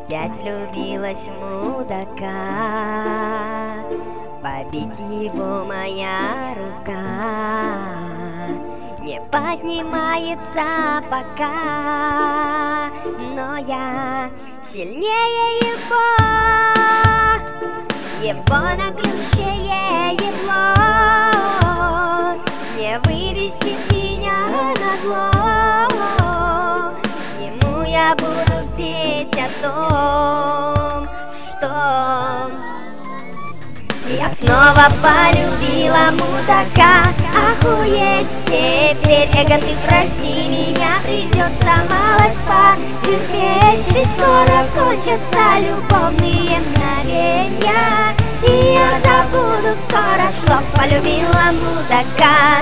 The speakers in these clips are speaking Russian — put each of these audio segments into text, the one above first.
опять влюбилась в мудака. Побить его моя рука не поднимается пока, но я сильнее его наглющее его не вывесит меня на зло. Ему я буду петь о том, что я снова полюбила мудака. Охуеть, теперь, эго, ты прости меня, придется малость потерпеть, ведь скоро кончатся любовные мгновения, и я забуду скоро, что полюбила мудака.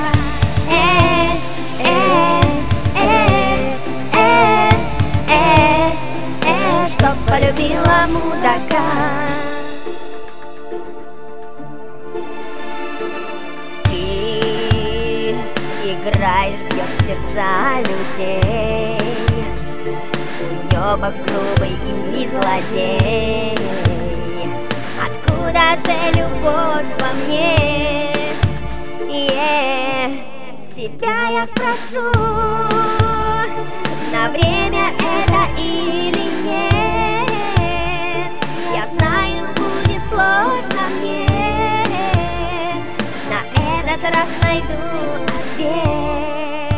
Что полюбила мудака. Играешь, бьешь сердца людей, уёбок грубый и злодей. Откуда же любовь во мне? Себя я спрошу, на время это или нет. Я знаю, будет сложно мне, на этот раз найду ответ.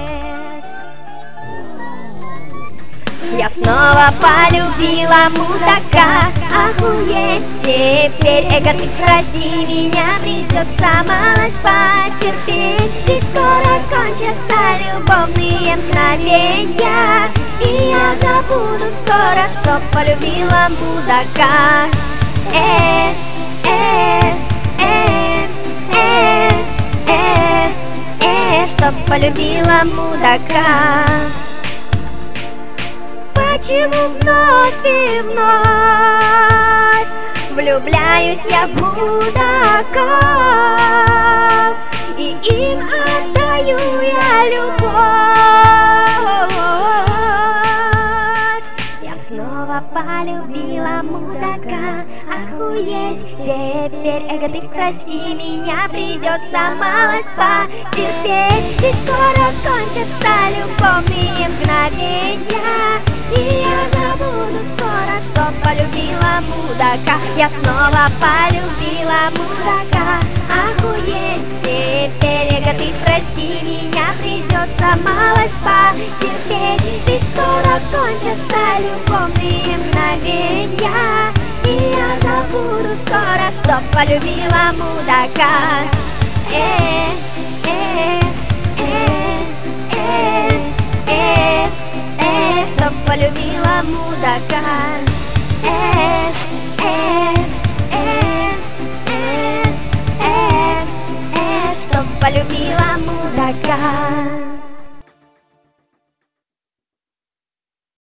Я снова полюбила мудака. Охуеть, теперь, эго, ты прости меня, придется малость потерпеть, ведь скоро кончатся любовные мгновения, и я забуду скоро, что полюбила мудака. Что полюбила мудака. Почему вновь и вновь влюбляюсь я в мудаков, и им отдаю я любовь? Я снова полюбила мудака. Охуеть, теперь, эго, ты прости меня, придется малость потерпеть, ведь скоро кончатся любовные мгновения, и я забуду скоро, что полюбила мудака. Я снова полюбила мудака. Охуеть, теперь, эго, ты прости меня, придется малость потерпеть, ведь скоро кончатся любовные мгновения, и я забуду скоро, что полюбила мудака.